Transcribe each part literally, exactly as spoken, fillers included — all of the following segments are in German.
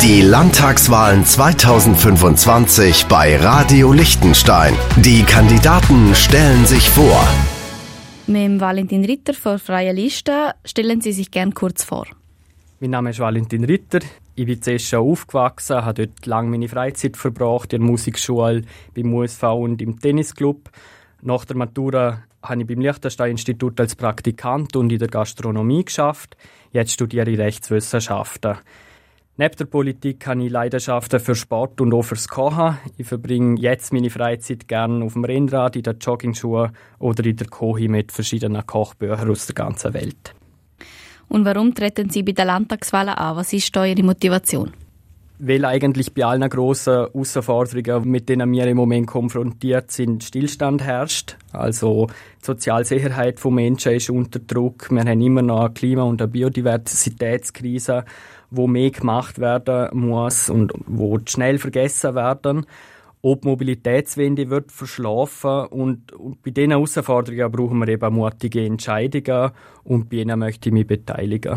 Die Landtagswahlen zweitausendfünfundzwanzig bei Radio Liechtenstein. Die Kandidaten stellen sich vor. Mit Valentin Ritter von Freie Liste. Stellen Sie sich gern kurz vor. Mein Name ist Valentin Ritter. Ich bin zuerst schon aufgewachsen, habe dort lange meine Freizeit verbracht, in der Musikschule, beim U S V und im Tennisclub. Nach der Matura habe ich beim Liechtenstein-Institut als Praktikant und in der Gastronomie geschafft. Jetzt studiere ich Rechtswissenschaften. Neben der Politik habe ich Leidenschaften für Sport und auch fürs Kochen. Ich verbringe jetzt meine Freizeit gerne auf dem Rennrad, in den Joggingschuhen oder in der Küche mit verschiedenen Kochbüchern aus der ganzen Welt. Und warum treten Sie bei den Landtagswahlen an? Was ist Ihre Motivation? Weil eigentlich bei allen grossen Herausforderungen, mit denen wir im Moment konfrontiert sind, Stillstand herrscht. Also die Sozialsicherheit von Menschen ist unter Druck. Wir haben immer noch eine Klima- und eine Biodiversitätskrise, wo mehr gemacht werden muss und wo schnell vergessen werden. Ob die Mobilitätswende wird verschlafen und, und bei diesen Herausforderungen brauchen wir eben mutige Entscheidungen und bei ihnen möchte ich mich beteiligen.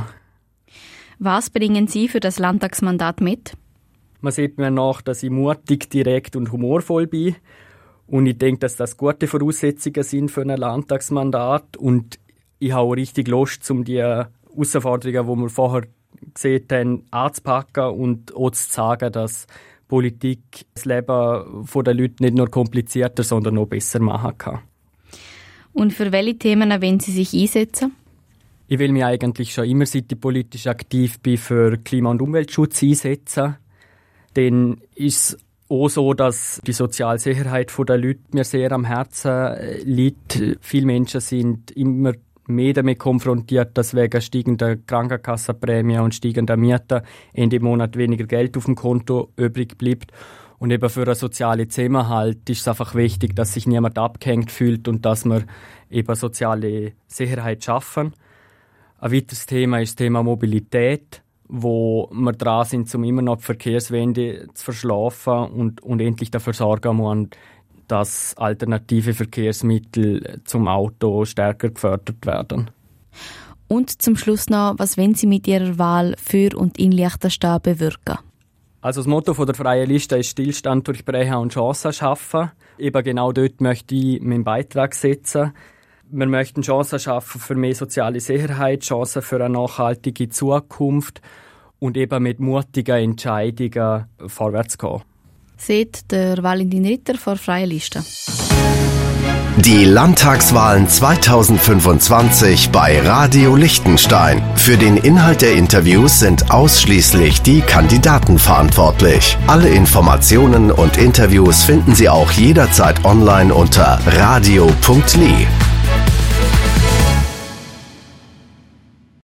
Was bringen Sie für das Landtagsmandat mit? Man sieht mir nach, dass ich mutig, direkt und humorvoll bin und ich denke, dass das gute Voraussetzungen sind für ein Landtagsmandat und ich habe auch richtig Lust, um die Herausforderungen, die wir vorher gesehen haben, anzupacken und auch zu sagen, dass Politik das Leben der Leute nicht nur komplizierter, sondern auch besser machen kann. Und für welche Themen wollen Sie sich einsetzen? Ich will mich eigentlich schon immer, seit ich politisch aktiv bin, für Klima- und Umweltschutz einsetzen. Dann ist es auch so, dass die Sozialsicherheit der Leute mir sehr am Herzen liegt. Viele Menschen sind immer mehr damit konfrontiert, dass wegen steigender Krankenkassenprämie und steigender Mieten Ende Monat weniger Geld auf dem Konto übrig bleibt. Und eben für einen sozialen Zusammenhalt ist es einfach wichtig, dass sich niemand abgehängt fühlt und dass wir eben soziale Sicherheit schaffen. Ein weiteres Thema ist das Thema Mobilität, wo wir dran sind, um immer noch die Verkehrswende zu verschlafen und, und endlich dafür sorgen müssen, dass alternative Verkehrsmittel zum Auto stärker gefördert werden. Und zum Schluss noch, was wollen Sie mit Ihrer Wahl für und in Liechtenstein bewirken? Also das Motto der Freien Liste ist Stillstand durchbrechen und Chancen schaffen. Eben genau dort möchte ich meinen Beitrag setzen. Wir möchten Chancen schaffen für mehr soziale Sicherheit, Chancen für eine nachhaltige Zukunft und eben mit mutigen Entscheidungen vorwärts gehen. Seht der Valentin Ritter von Freie Liste. Die Landtagswahlen zweitausendfünfundzwanzig bei Radio Liechtenstein. Für den Inhalt der Interviews sind ausschließlich die Kandidaten verantwortlich. Alle Informationen und Interviews finden Sie auch jederzeit online unter radio punkt li.